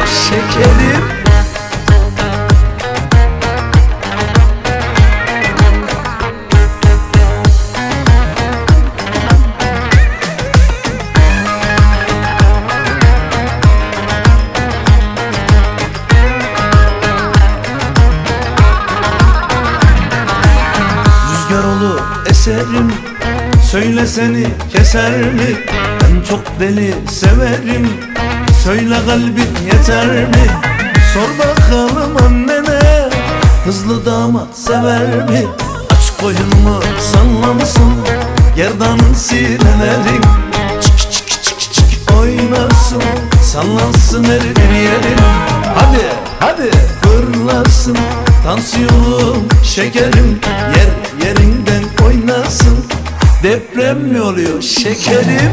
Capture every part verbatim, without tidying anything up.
şekerim. Rüzgar olup eserim, söyle seni keser mi? Ben çok deli severim, söyle kalbin yeter mi? Sor bakalım annene, hızlı damat sever mi? Aç koyunumu sallamasın, gerdanın sinelerin. Çık çık çık çık oynasın, sallansın her bir yerin. Hadi hadi fırlasın, tansiyonum şekerim, yer yerinden oynasın. Deprem mi oluyor şekerim?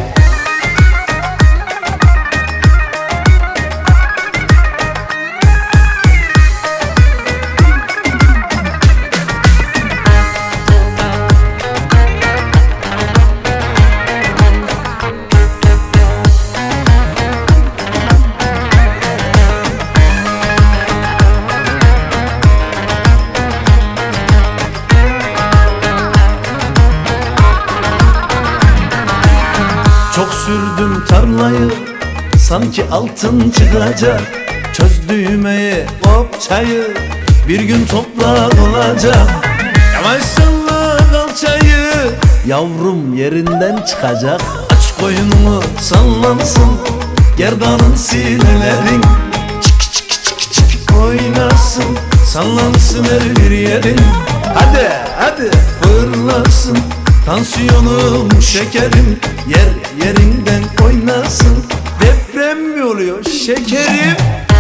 Çok sürdüm tarlayı, sanki altın çıkacak. Çöz düğmeyi, hop çayı, bir gün toprak olacak. Yavaş salla kalçayı, yavrum yerinden çıkacak. Aç koyunumu sallansın, gerdanın sinelerin. Çık çık çık çık oynasın, sallansın her bir yerin. Hadi hadi fırlasın, tansiyonum şekerim, yer yerinden oynasın. Deprem mi oluyor şekerim?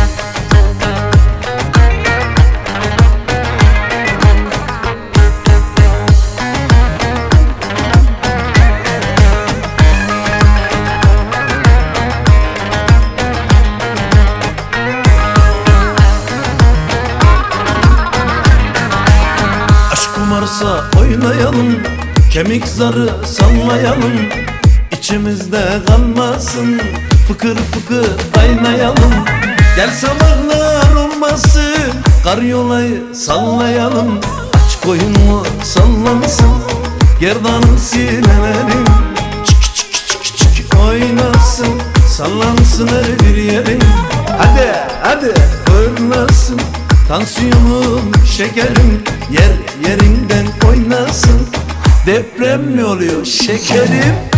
Aşk kumarsa oynayalım, kemik zarı sallayalım. İçimizde kalmasın, fıkır fıkır kaynayalım. Gel sabahlar olmasın, karyolayı sallayalım. Aç koyunumu sallansın, gerdanın sinelerin. Çık çık çık çık oynasın, sallansın her bir yerin. Hadi hadi fırlasın, tansiyonum şekerim, yer yerinden oynasın. Deprem mi oluyor şekerim?